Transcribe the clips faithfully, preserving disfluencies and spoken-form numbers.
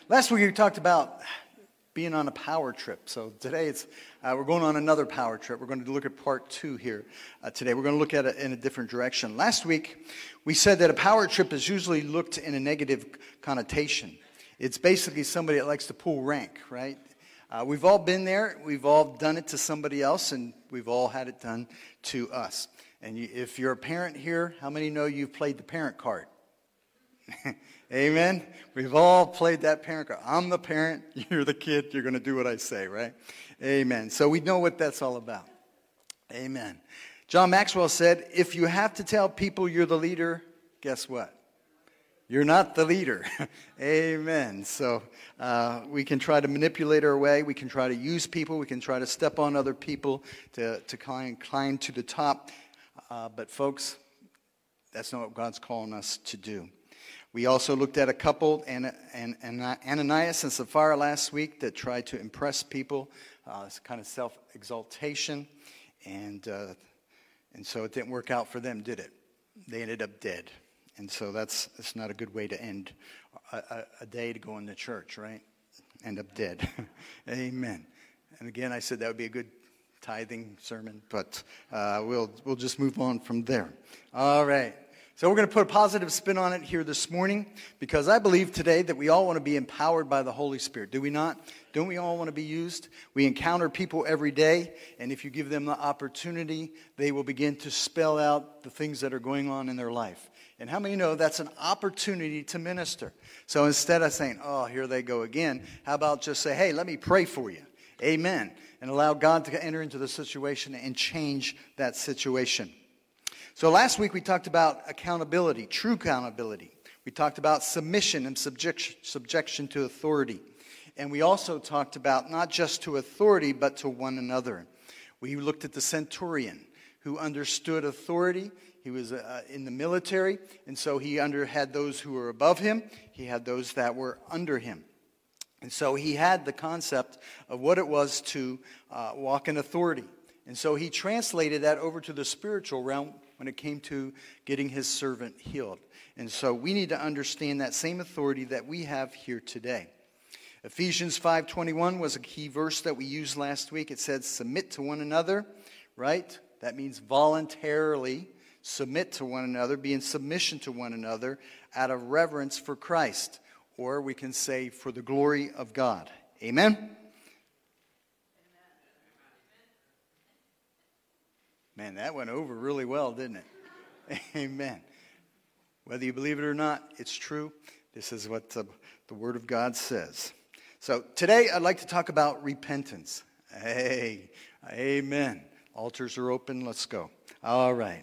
Last week we talked about being on a power trip. So today it's uh, we're going on another power trip. We're going to look at part two here uh, today. We're going to look at it in a different direction. Last week we said that a power trip is usually looked in a negative connotation. It's basically somebody that likes to pull rank, right? Uh, we've all been there. We've all done it to somebody else, and we've all had it done to us. And you, if you're a parent here, how many know you've played the parent card? Amen? We've all played that parent card. I'm the parent, you're the kid, you're going to do what I say, right? Amen. So we know what that's all about. Amen. John Maxwell said, if you have to tell people you're the leader, guess what? You're not the leader. Amen. So uh, we can try to manipulate our way. We can try to use people. We can try to step on other people to, to climb, climb to the top. Uh, but folks, that's not what God's calling us to do. We also looked at a couple, An- An- An- Ananias and Sapphira last week, that tried to impress people. Uh, it's kind of self-exaltation. And, uh, and so it didn't work out for them, did it? They ended up dead. And so that's, that's not a good way to end a, a, a day to go into church, right? End up dead. Amen. And again, I said that would be a good tithing sermon, but uh, we'll we'll just move on from there. All right. So we're going to put a positive spin on it here this morning, because I believe today that we all want to be empowered by the Holy Spirit. Do we not? Don't we all want to be used? We encounter people every day, and if you give them the opportunity, they will begin to spell out the things that are going on in their life. And how many know that's an opportunity to minister? So instead of saying, oh, here they go again, how about just say, hey, let me pray for you. Amen. And allow God to enter into the situation and change that situation. So last week we talked about accountability, true accountability. We talked about submission and subjection, subjection to authority. And we also talked about not just to authority, but to one another. We looked at the centurion who understood authority. He was uh, in the military, and so he under had those who were above him. He had those that were under him. And so he had the concept of what it was to uh, walk in authority. And so he translated that over to the spiritual realm when it came to getting his servant healed. And so we need to understand that same authority that we have here today. Ephesians five twenty-one was a key verse that we used last week. It said, submit to one another, right? That means voluntarily submit to one another, be in submission to one another out of reverence for Christ. Or we can say, for the glory of God. Amen? Amen? Man, that went over really well, didn't it? Amen. Whether you believe it or not, it's true. This is what the, the Word of God says. So today I'd like to talk about repentance. Hey, amen. Altars are open. Let's go. All right.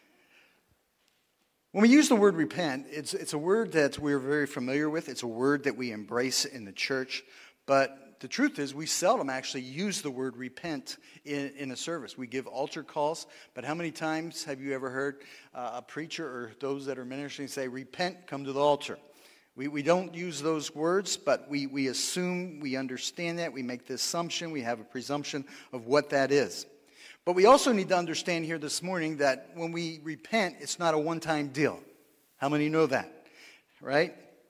When we use the word repent, it's it's a word that we're very familiar with. It's a word that we embrace in the church. But the truth is, we seldom actually use the word repent in, in a service. We give altar calls, but how many times have you ever heard uh, a preacher or those that are ministering say, repent, come to the altar? We we don't use those words, but we, we assume we understand that. We make the assumption. We have a presumption of what that is. But we also need to understand here this morning that when we repent, it's not a one-time deal. How many know that? Right?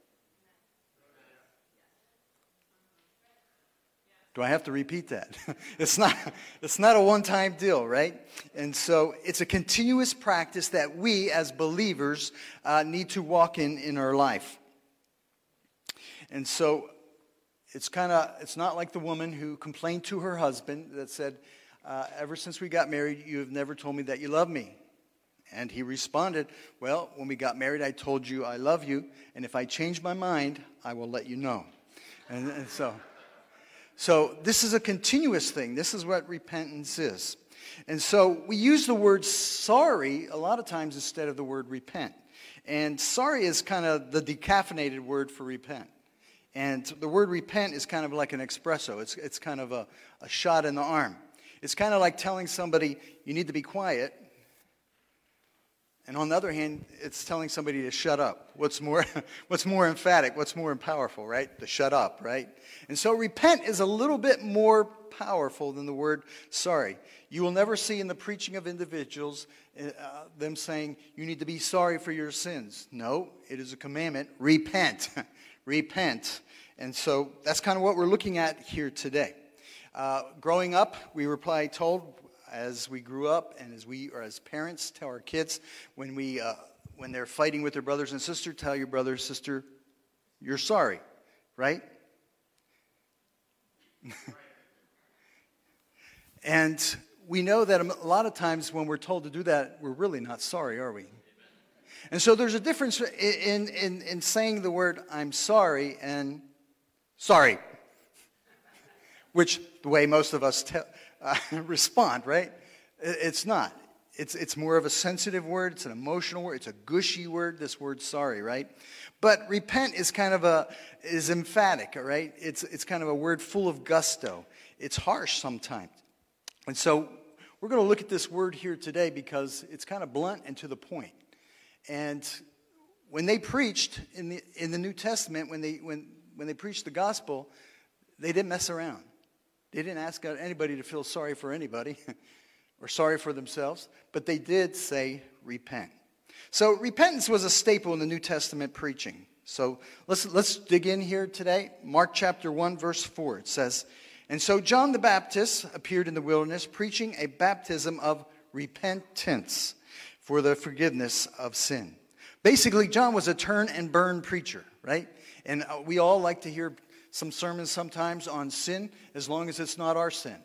Do I have to repeat that? It's not, it's not a one-time deal, right? And so it's a continuous practice that we as believers uh, need to walk in in our life. And so it's kind of, it's not like the woman who complained to her husband that said, Uh, ever since we got married, you have never told me that you love me. And he responded, well, when we got married, I told you I love you, and if I change my mind, I will let you know. And, and so, so this is a continuous thing. This is what repentance is. And so we use the word sorry a lot of times instead of the word repent. And sorry is kind of the decaffeinated word for repent. And the word repent is kind of like an espresso. It's, it's kind of a, a shot in the arm. It's kind of like telling somebody, you need to be quiet. And on the other hand, it's telling somebody to shut up. What's more, what's more emphatic? What's more powerful, right? To shut up, right? And so repent is a little bit more powerful than the word sorry. You will never see in the preaching of individuals uh, them saying, you need to be sorry for your sins. No, it is a commandment. Repent. Repent. And so that's kind of what we're looking at here today. Uh, growing up, we were probably told as we grew up and as we, or as parents, tell our kids when we, uh, when they're fighting with their brothers and sisters, tell your brother or sister, you're sorry, right? And we know that a lot of times when we're told to do that, we're really not sorry, are we? And so there's a difference in, in, in saying the word I'm sorry and sorry, which the way most of us te- uh, respond, right? It's not. It's, it's more of a sensitive word. It's an emotional word. It's a gushy word, this word sorry, right? But repent is kind of a, is emphatic, all right? It's, it's kind of a word full of gusto. It's harsh sometimes. And so we're going to look at this word here today because it's kind of blunt and to the point. And when they preached in the in the New Testament, when they when when they preached the gospel, they didn't mess around. They didn't ask anybody to feel sorry for anybody or sorry for themselves, but they did say repent. So repentance was a staple in the New Testament preaching. So let's let's dig in here today. Mark chapter one, verse four. It says, "And so John the Baptist appeared in the wilderness, preaching a baptism of repentance for the forgiveness of sin." Basically, John was a turn and burn preacher, right? And we all like to hear some sermons sometimes on sin, as long as it's not our sin.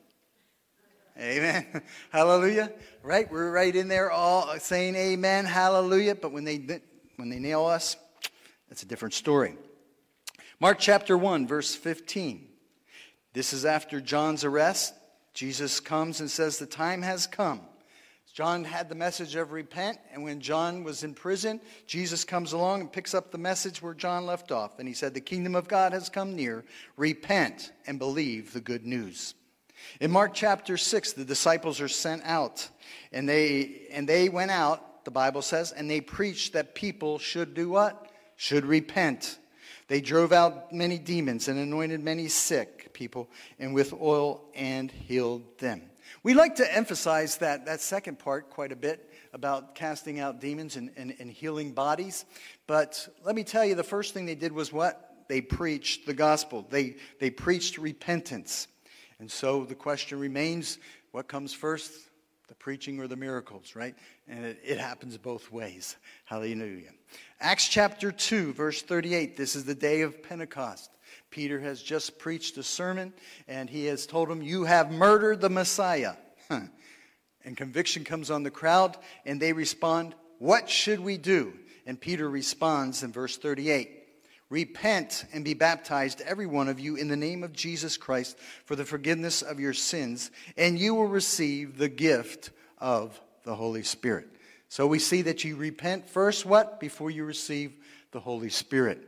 Amen. Hallelujah. Right? We're right in there all saying amen, hallelujah. But when they when they nail us, that's a different story. Mark chapter one, verse fifteen. This is after John's arrest. Jesus comes and says, the time has come. John had the message of repent, and when John was in prison, Jesus comes along and picks up the message where John left off. And he said, the kingdom of God has come near. Repent and believe the good news. In Mark chapter six, the disciples are sent out, and they and they went out, the Bible says, and they preached that people should do what? Should repent. They drove out many demons and anointed many sick people, and with oil and healed them. We like to emphasize that, that second part quite a bit about casting out demons and, and, and healing bodies. But let me tell you, the first thing they did was what? They preached the gospel. They, they preached repentance. And so the question remains, what comes first? The preaching or the miracles, right? And it, it happens both ways. Hallelujah. Acts chapter two, verse thirty-eight. This is the day of Pentecost. Peter has just preached a sermon, and he has told them, you have murdered the Messiah. Huh. And conviction comes on the crowd, and they respond, what should we do? And Peter responds in verse thirty-eight, repent and be baptized, every one of you, in the name of Jesus Christ for the forgiveness of your sins, and you will receive the gift of the Holy Spirit. So we see that you repent first, what? Before you receive the Holy Spirit.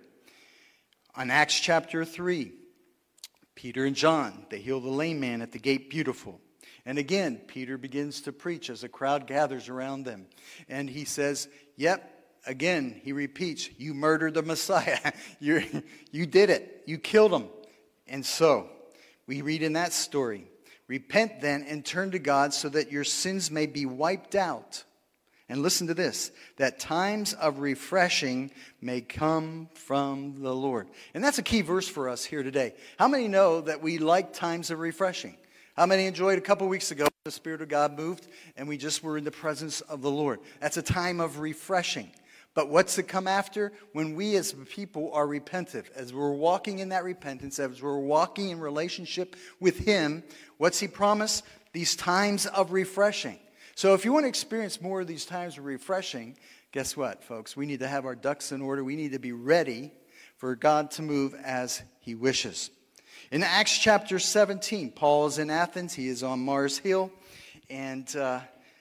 On Acts chapter three, Peter and John, they heal the lame man at the gate beautiful. And again, Peter begins to preach as a crowd gathers around them. And he says, yep, again, he repeats, you murdered the Messiah. you you did it. You killed him. And so, we read in that story, repent then and turn to God so that your sins may be wiped out. And listen to this, that times of refreshing may come from the Lord. And that's a key verse for us here today. How many know that we like times of refreshing? How many enjoyed a couple weeks ago, the Spirit of God moved, and we just were in the presence of the Lord? That's a time of refreshing. But what's to come after? When we as people are repentant, as we're walking in that repentance, as we're walking in relationship with Him, what's He promised? These times of refreshing. So if you want to experience more of these times of refreshing, guess what, folks? We need to have our ducks in order. We need to be ready for God to move as He wishes. In Acts chapter seventeen, Paul is in Athens. He is on Mars Hill, and uh,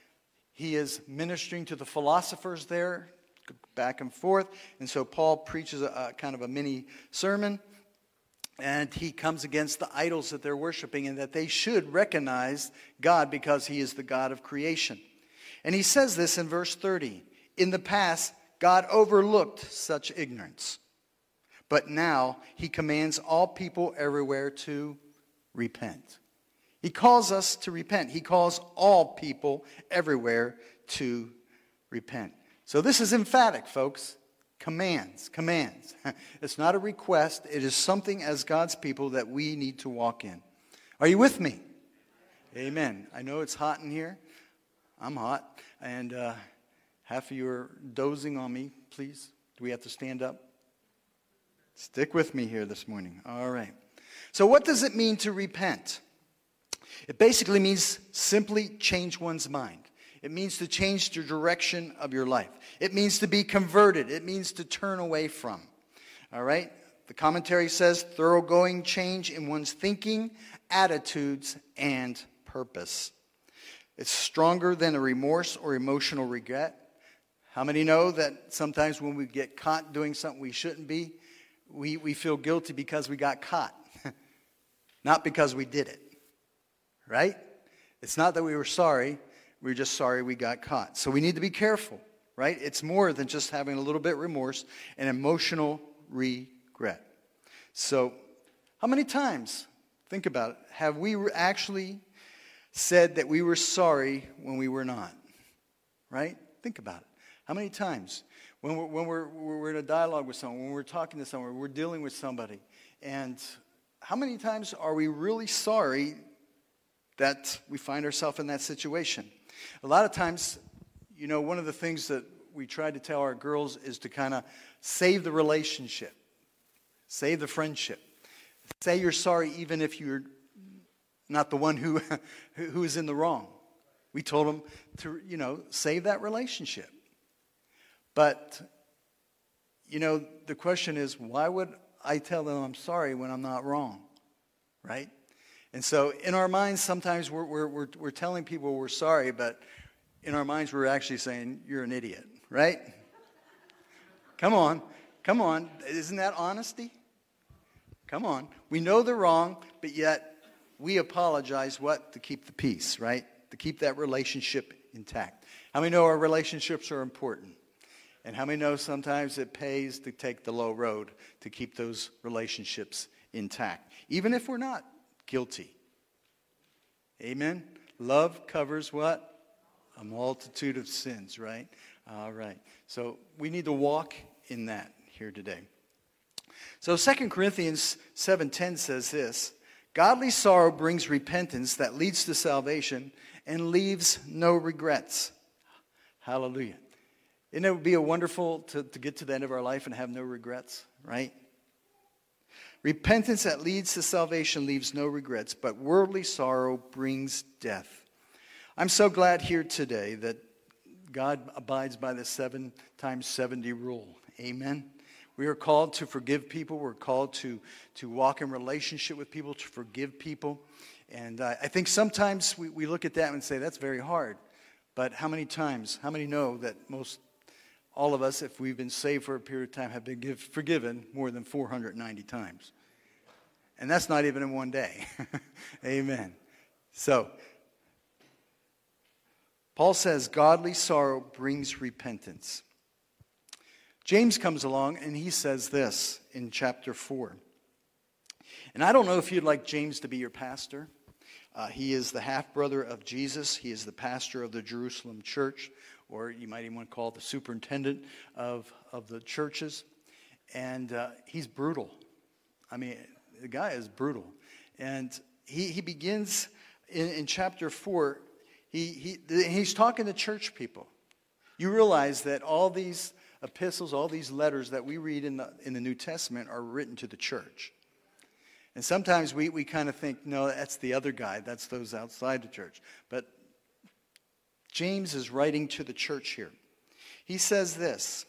he is ministering to the philosophers there, back and forth. And so Paul preaches a, a kind of a mini sermon, and he comes against the idols that they're worshiping and that they should recognize God because He is the God of creation. And he says this in verse thirty. In the past, God overlooked such ignorance. But now He commands all people everywhere to repent. He calls us to repent. He calls all people everywhere to repent. So this is emphatic, folks. Commands, commands. It's not a request. It is something as God's people that we need to walk in. Are you with me? Amen. I know it's hot in here. I'm hot. And uh, half of you are dozing on me. Please, do we have to stand up? Stick with me here this morning. All right. So what does it mean to repent? It basically means simply change one's mind. It means to change the direction of your life. It means to be converted. It means to turn away from. All right? The commentary says thoroughgoing change in one's thinking, attitudes, and purpose. It's stronger than a remorse or emotional regret. How many know that sometimes when we get caught doing something we shouldn't be, we, we feel guilty because we got caught, not because we did it. Right? It's not that we were sorry. We're just sorry we got caught. So we need to be careful, right? It's more than just having a little bit of remorse and emotional regret. So how many times, think about it, have we actually said that we were sorry when we were not? Right? Think about it. How many times when we're, when we're, we're in a dialogue with someone, when we're talking to someone, we're dealing with somebody, and how many times are we really sorry that we find ourselves in that situation? A lot of times, you know, one of the things that we try to tell our girls is to kind of save the relationship, save the friendship. Say you're sorry even if you're not the one who who is in the wrong. We told them to, you know, save that relationship. But, you know, the question is, why would I tell them I'm sorry when I'm not wrong, right? And so in our minds, sometimes we're, we're, we're, we're telling people we're sorry, but in our minds we're actually saying, you're an idiot, right? Come on, come on. Isn't that honesty? Come on. We know they're wrong, but yet we apologize, what? To keep the peace, right? To keep that relationship intact. How many know our relationships are important? And how many know sometimes it pays to take the low road to keep those relationships intact, even if we're not guilty? Amen? Love covers what? A multitude of sins, right? All right. So we need to walk in that here today. So Second Corinthians seven ten says this: godly sorrow brings repentance that leads to salvation and leaves no regrets. Hallelujah. Isn't it would be a wonderful to, to get to the end of our life and have no regrets, right? Repentance that leads to salvation leaves no regrets, but worldly sorrow brings death. I'm so glad here today that God abides by the seven times seventy rule. Amen. We are called to forgive people. We're called to, to walk in relationship with people, to forgive people. And uh, I think sometimes we, we look at that and say, that's very hard. But how many times, how many know that most, all of us, if we've been saved for a period of time, have been give, forgiven more than four hundred ninety times? And that's not even in one day. Amen. So, Paul says, godly sorrow brings repentance. James comes along and he says this in chapter four. And I don't know if you'd like James to be your pastor. Uh, he is the half-brother of Jesus. He is the pastor of the Jerusalem church, or you might even want to call it the superintendent of, of the churches. And uh, he's brutal. I mean, the guy is brutal. And he, he begins in, in chapter four, he, he he's talking to church people. You realize that all these epistles, all these letters that we read in the, in the New Testament are written to the church. And sometimes we, we kind of think, no, that's the other guy. That's those outside the church. But James is writing to the church here. He says this.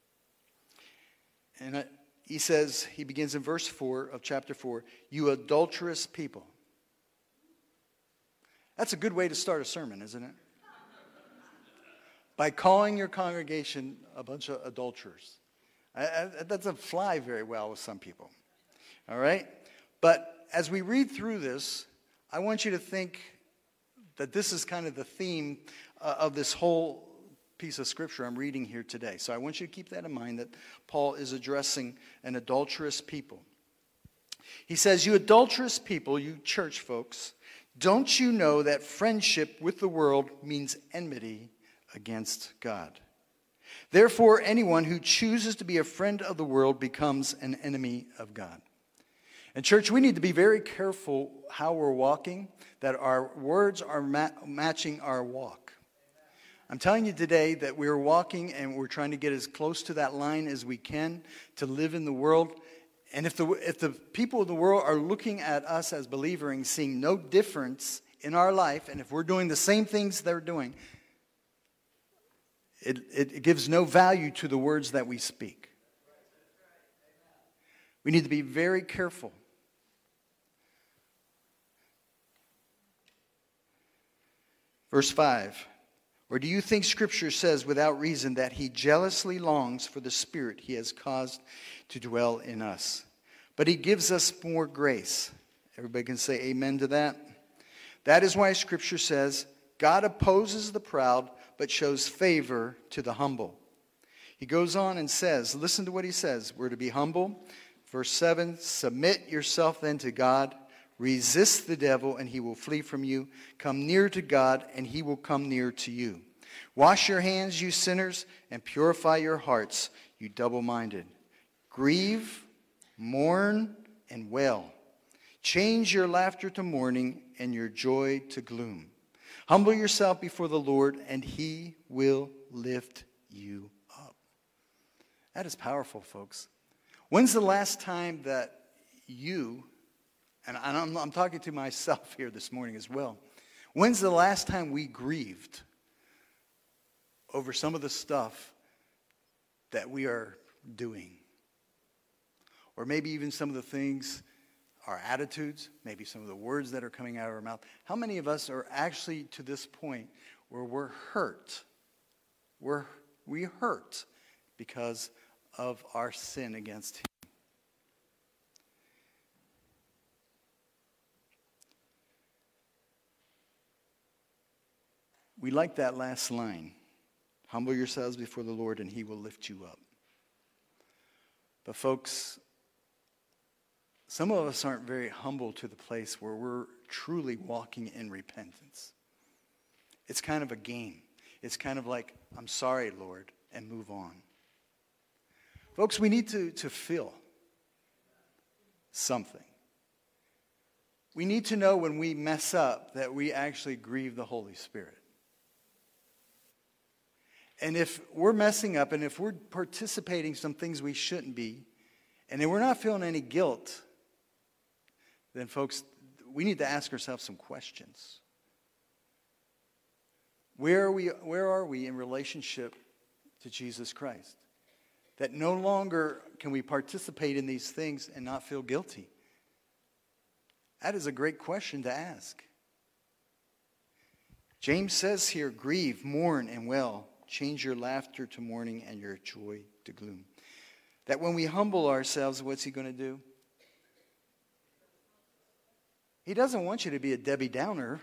And I, he says, he begins in verse four of chapter four, you adulterous people. That's a good way to start a sermon, isn't it? By calling your congregation a bunch of adulterers. I, I, that doesn't fly very well with some people. All right? But as we read through this, I want you to think that this is kind of the theme uh, of this whole piece of scripture I'm reading here today. So I want you to keep that in mind, that Paul is addressing an adulterous people. He says, you adulterous people, you church folks, don't you know that friendship with the world means enmity against God? Therefore, anyone who chooses to be a friend of the world becomes an enemy of God. And church, we need to be very careful how we're walking, that our words are ma- matching our walk. I'm telling you today that we're walking and we're trying to get as close to that line as we can to live in the world. And if the, if the people of the world are looking at us as believers and seeing no difference in our life, and if we're doing the same things they're doing, it, it, it gives no value to the words that we speak. We need to be very careful. Verse five. Or do you think Scripture says without reason that he jealously longs for the Spirit he has caused to dwell in us? But he gives us more grace. Everybody can say amen to that? That is why Scripture says, God opposes the proud, but shows favor to the humble. He goes on and says, listen to what he says. We're to be humble. Verse seven, submit yourself then to God. Resist the devil, and he will flee from you. Come near to God, and he will come near to you. Wash your hands, you sinners, and purify your hearts, you double-minded. Grieve, mourn, and wail. Change your laughter to mourning, and your joy to gloom. Humble yourself before the Lord, and he will lift you up. That is powerful, folks. When's the last time that you... And I'm, I'm talking to myself here this morning as well. When's the last time we grieved over some of the stuff that we are doing? Or maybe even some of the things, our attitudes, maybe some of the words that are coming out of our mouth. How many of us are actually to this point where we're hurt? We're, we hurt because of our sin against him. We like that last line. Humble yourselves before the Lord, and he will lift you up. But folks, some of us aren't very humble to the place where we're truly walking in repentance. It's kind of a game. It's kind of like, I'm sorry, Lord, and move on. Folks, we need to, to feel something. We need to know when we mess up that we actually grieve the Holy Spirit. And if we're messing up and if we're participating in some things we shouldn't be, and then we're not feeling any guilt, then folks, we need to ask ourselves some questions. Where are we, where are we in relationship to Jesus Christ? That no longer can we participate in these things and not feel guilty. That is a great question to ask. James says here, grieve, mourn, and wail. Change your laughter to mourning and your joy to gloom. That when we humble ourselves, what's he going to do? He doesn't want you to be a Debbie Downer.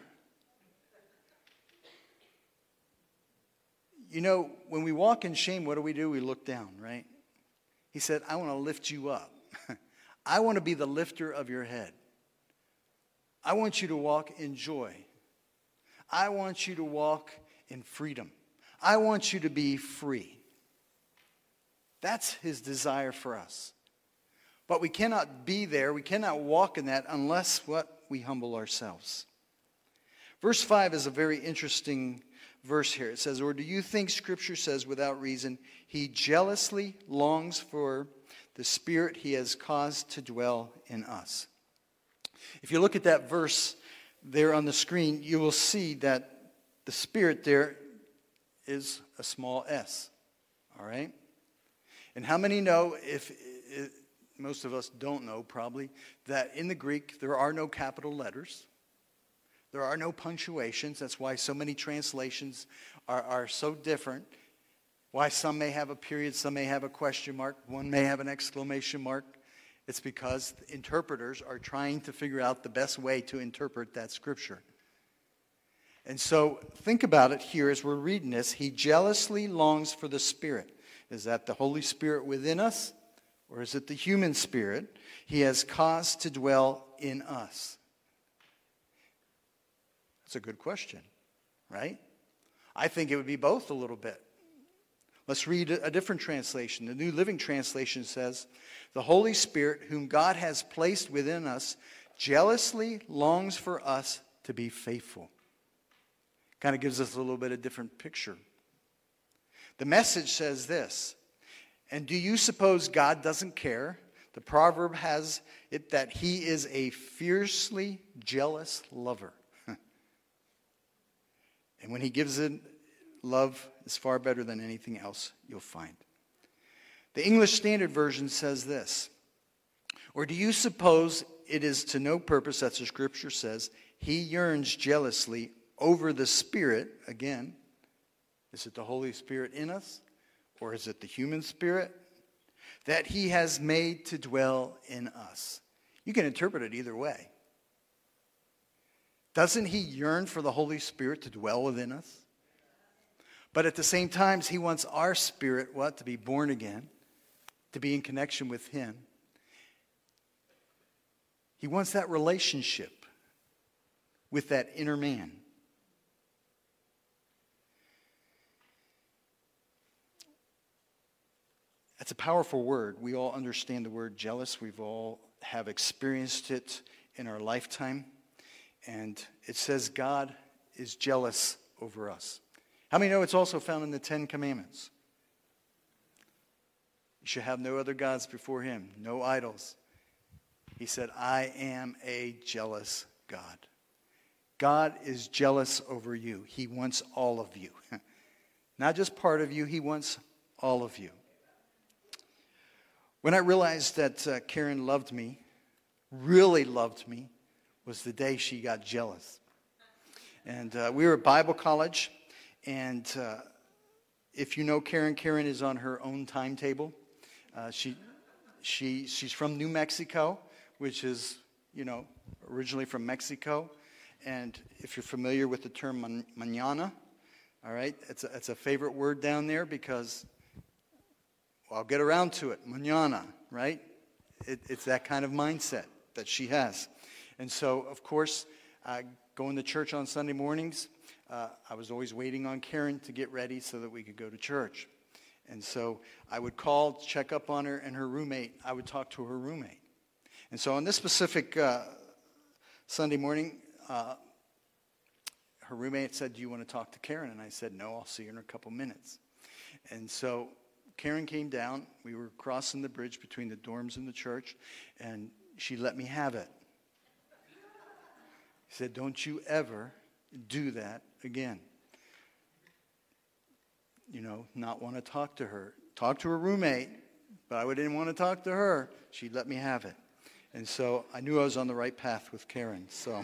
You know, when we walk in shame, what do we do? We look down, right? He said, I want to lift you up. I want to be the lifter of your head. I want you to walk in joy. I want you to walk in freedom. I want you to be free. That's his desire for us. But we cannot be there, we cannot walk in that unless what we humble ourselves. Verse five is a very interesting verse here. It says, or do you think Scripture says without reason, he jealously longs for the Spirit he has caused to dwell in us? If you look at that verse there on the screen, you will see that the Spirit there is a small s, all right? And how many know, if it, most of us don't know probably, that in the Greek there are no capital letters. There are no punctuations. That's why so many translations are, are so different. Why some may have a period, some may have a question mark, one may have an exclamation mark. It's because interpreters are trying to figure out the best way to interpret that scripture. And so think about it here as we're reading this. He jealously longs for the Spirit. Is that the Holy Spirit within us? Or is it the human spirit he has caused to dwell in us? That's a good question, right? I think it would be both a little bit. Let's read a different translation. The New Living Translation says, "The Holy Spirit, whom God has placed within us, jealously longs for us to be faithful." Kind of gives us a little bit of different picture. The Message says this, "And do you suppose God doesn't care? The proverb has it that he is a fiercely jealous lover." And when he gives it, love is far better than anything else you'll find. The English Standard Version says this, "Or do you suppose it is to no purpose that the Scripture says he yearns jealously over the Spirit," again, is it the Holy Spirit in us, or is it the human spirit, "that he has made to dwell in us?" You can interpret it either way. Doesn't he yearn for the Holy Spirit to dwell within us? But at the same time, he wants our spirit, what? To be born again, to be in connection with him. He wants that relationship with that inner man. That's a powerful word. We all understand the word jealous. We've all have experienced it in our lifetime. And it says God is jealous over us. How many know it's also found in the Ten Commandments? You should have no other gods before him, no idols. He said, "I am a jealous God." God is jealous over you. He wants all of you. Not just part of you, he wants all of you. When I realized that uh, Karen loved me, really loved me, was the day she got jealous. And uh, we were at Bible college, and uh, if you know Karen, Karen is on her own timetable. Uh, she, she, she's from New Mexico, which is, you know, originally from Mexico. And if you're familiar with the term man, mañana, all right, it's a, it's a favorite word down there because, well, I'll get around to it, mañana, right? It, it's that kind of mindset that she has. And so, of course, uh, going to church on Sunday mornings, uh, I was always waiting on Karen to get ready so that we could go to church. And so I would call, check up on her and her roommate. I would talk to her roommate. And so on this specific uh, Sunday morning, uh, her roommate said, "Do you want to talk to Karen?" And I said, "No, I'll see her in a couple minutes." And so Karen came down. We were crossing the bridge between the dorms and the church, and she let me have it. He said, "Don't you ever do that again." You know, not want to talk to her. Talk to her roommate, but I didn't want to talk to her. She let me have it. And so I knew I was on the right path with Karen. So,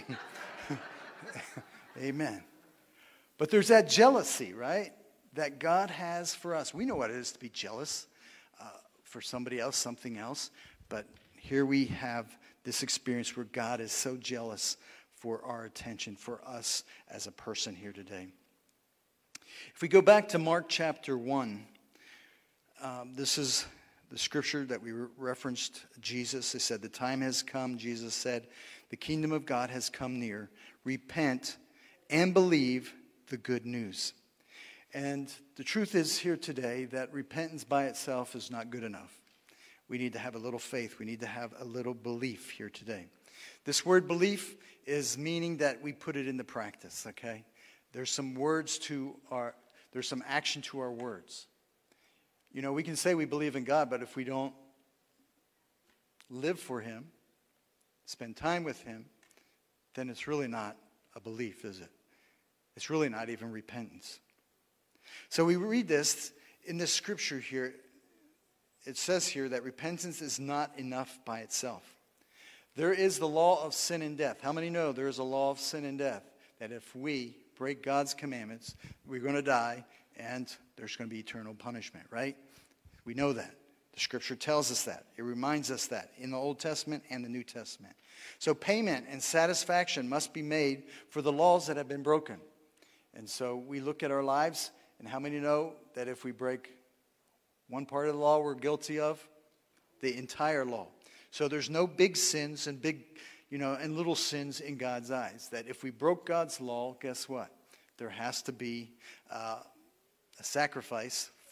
amen. But there's that jealousy, right, that God has for us. We know what it is to be jealous uh, for somebody else, something else. But here we have this experience where God is so jealous for our attention, for us as a person here today. If we go back to Mark chapter one, um, this is the scripture that we referenced Jesus. They said, "The time has come," Jesus said, "the kingdom of God has come near. Repent and believe the good news." And the truth is here today that repentance by itself is not good enough. We need to have a little faith. We need to have a little belief here today. This word belief is meaning that we put it into practice, okay? There's some words to our, there's some action to our words. You know, we can say we believe in God, but if we don't live for him, spend time with him, then it's really not a belief, is it? It's really not even repentance. So we read this in this scripture here. It says here that repentance is not enough by itself. There is the law of sin and death. How many know there is a law of sin and death? That if we break God's commandments, we're going to die and there's going to be eternal punishment, right? We know that. The scripture tells us that. It reminds us that in the Old Testament and the New Testament. So payment and satisfaction must be made for the laws that have been broken. And so we look at our lives, and how many know that if we break one part of the law, we're guilty of the entire law? So there's no big sins and big, you know, and little sins in God's eyes. That if we broke God's law, guess what? There has to be uh, a sacrifice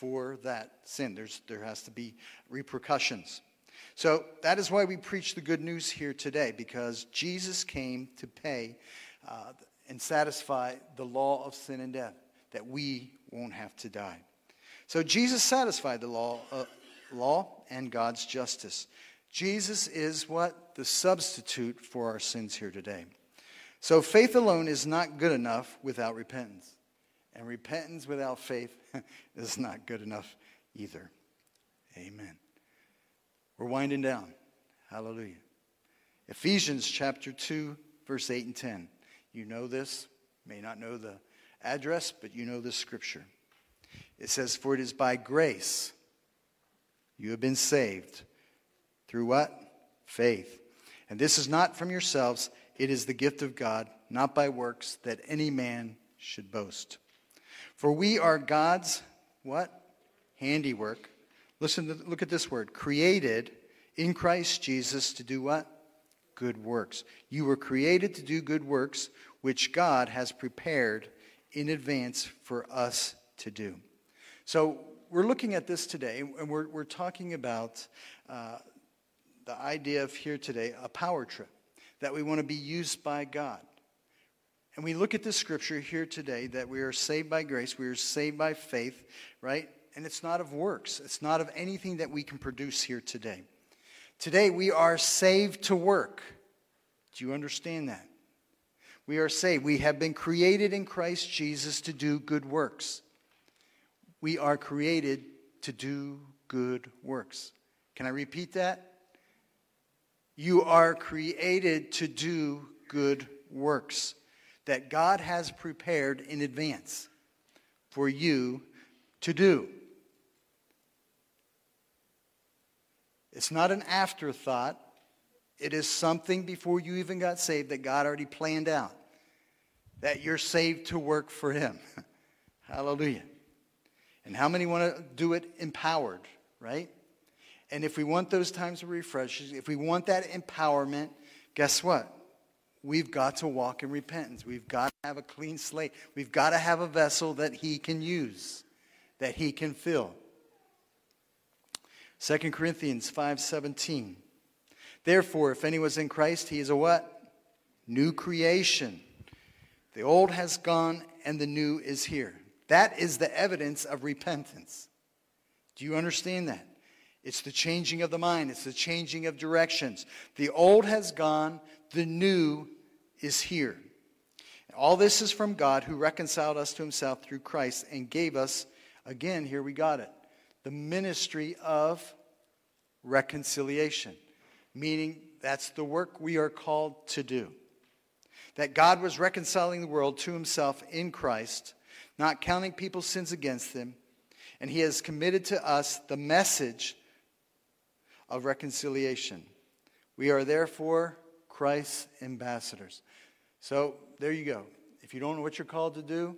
for that sin. There's, there has to be repercussions. So that is why we preach the good news here today, because Jesus came to pay uh, and satisfy the law of sin and death, that we won't have to die. So Jesus satisfied the law, uh, law and God's justice. Jesus is what? The substitute for our sins here today. So faith alone is not good enough without repentance. And repentance without faith is not good enough either. Amen. We're winding down. Hallelujah. Ephesians chapter two, verse eight and ten. You know this. May not know the address, but you know this scripture. It says, "For it is by grace you have been saved." Through what? Faith. "And this is not from yourselves. It is the gift of God, not by works, that any man should boast. For we are God's," what? "handiwork." Listen, to, look at this word. "Created in Christ Jesus to do what? Good works." You were created to do good works, which God has prepared in advance for us to do. So we're looking at this today, and we're, we're talking about uh, the idea of here today, a power trip, that we want to be used by God. And we look at this scripture here today that we are saved by grace, we are saved by faith, right? And it's not of works. It's not of anything that we can produce here today. Today we are saved to work. Do you understand that? We are saved. We have been created in Christ Jesus to do good works. We are created to do good works. Can I repeat that? You are created to do good works that God has prepared in advance for you to do. It's not an afterthought. It is something before you even got saved that God already planned out. That you're saved to work for Him. Hallelujah. And how many want to do it empowered, right? And if we want those times of refreshing, if we want that empowerment, guess what? We've got to walk in repentance. We've got to have a clean slate. We've got to have a vessel that He can use, that He can fill. Second Corinthians five seventeen. "Therefore, if anyone's in Christ, he is a what? New creation. The old has gone and the new is here." That is the evidence of repentance. Do you understand that? It's the changing of the mind. It's the changing of directions. The old has gone. The new is here. All this is from God, who reconciled us to Himself through Christ and gave us, again, here we got it, the ministry of reconciliation. Meaning that's the work we are called to do. That God was reconciling the world to Himself in Christ, not counting people's sins against them. And He has committed to us the message of reconciliation. We are therefore Christ's ambassadors. So there you go. If you don't know what you're called to do,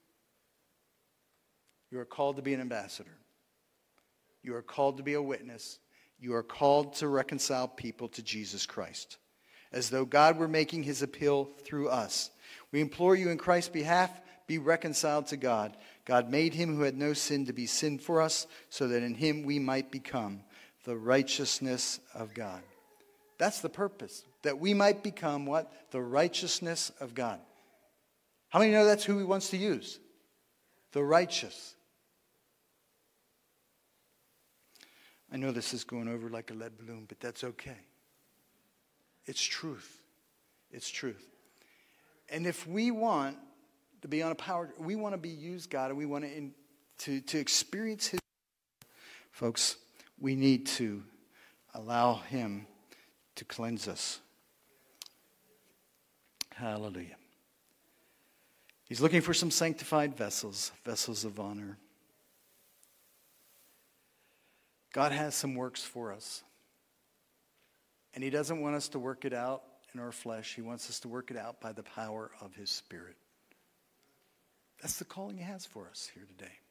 you are called to be an ambassador. You are called to be a witness. You are called to reconcile people to Jesus Christ, as though God were making His appeal through us. We implore you in Christ's behalf, be reconciled to God. God made Him who had no sin to be sin for us, so that in Him we might become the righteousness of God. That's the purpose, that we might become what? The righteousness of God. How many know that's who He wants to use? The righteous. I know this is going over like a lead balloon, but that's okay. It's truth. It's truth. And if we want to be on a power, we want to be used, God, and we want to, in, to, to experience His, folks, we need to allow Him to cleanse us. Hallelujah. He's looking for some sanctified vessels, vessels of honor. God has some works for us. And He doesn't want us to work it out in our flesh. He wants us to work it out by the power of His Spirit. That's the calling He has for us here today.